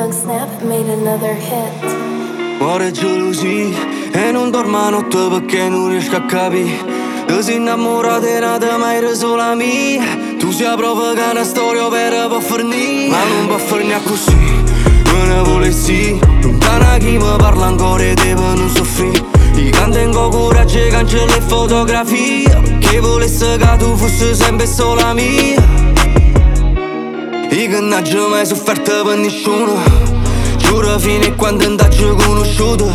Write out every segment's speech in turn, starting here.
Young Snap made another hit. Muore gelosia e non dormo a notte perché non riesco a capire. Tu sei innamorata e nata mai reso la mia. Tu sei prova che una storia vera può finire, ma non può finire così. Me ne volessi lontana chi mi parla ancora e te per non soffrire. Io canto in coraggio e cancello le fotografie, che volesse che tu fossi sempre sola mia. Io che non ho mai sofferto per nessuno, giuro fino a quando non ti ho conosciuto.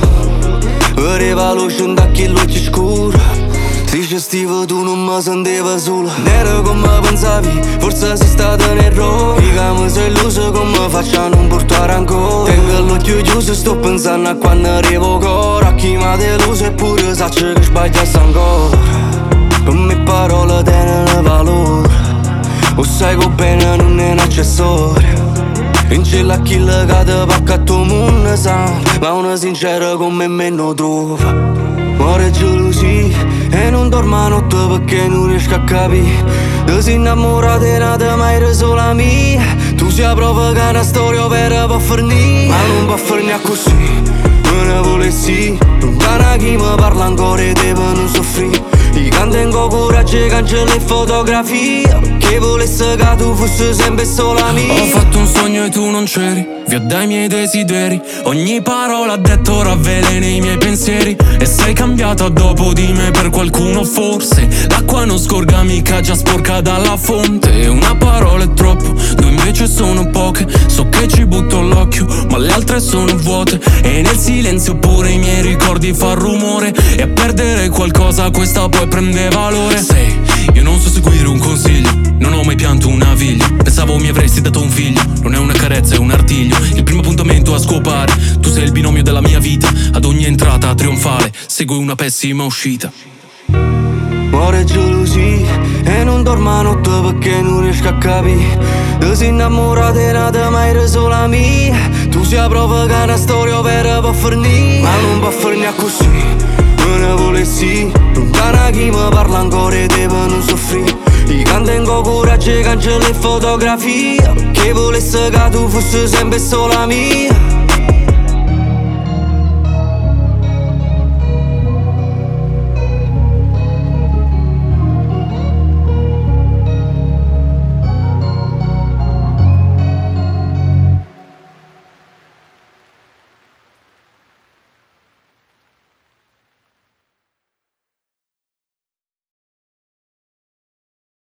Vedeva luce in occhi l'occhio scuro. Se gestivo tu non mi sentivo solo. Non era come pensavi, forse sei stato un errore. Io che mi sei illuso come faccio a non portare ancora. Tengo l'occhio chiuso e sto pensando a quando arrivo ancora. A chi mi ha deluso eppure saccio che sbagliassi ancora. Per me parole tenono valore, o sai che bene non è un accessorio. In cielo a chi le cade pacca a tuo mondo sa, ma una sincera come me non trova. Muore gelosia e non dormo a notte perché non riesco a capire. Tu sei innamorata e nata mai reso la mia. Tu sei prova che una storia vera può finire, ma non può finire così. Me ne volessi lontana chi mi parla ancora e te per non soffrire. Io canto in coraggio e cancello le fotografie, che volesse che tu fossi sempre sola mia. Ho fatto un sogno e tu non c'eri, via dai miei desideri. Ogni parola ha detto ravvelena i miei pensieri. E sei cambiata dopo di me per qualcuno forse. L'acqua non scorga mica già sporca dalla fonte. Una parola è troppo, due invece sono poche. So che ci butto l'occhio, ma le altre sono vuote. E nel silenzio pure i miei ricordi fa rumore. E a perdere qualcosa questa poi prende valore. Sei, io non so seguire un consiglio, non ho mai pianto una figlia. Pensavo mi avresti dato un figlio, non è una carezza, è un artiglio. Il primo appuntamento a scopare, tu sei il binomio della mia vita. Ad ogni entrata trionfale, segue una pessima uscita. Muore gelosia e non dormo a notte perché non riesco a capire. Tu sei innamorata e nata mai reso la mia. Tu sei prova che una storia vera può finire, ma non può finire così. Me ne volessi lontana chi mi parla ancora e te per non soffrire. Io canto in coraggio e cancello le fotografie, che volesse che tu fossi sempre sola mia.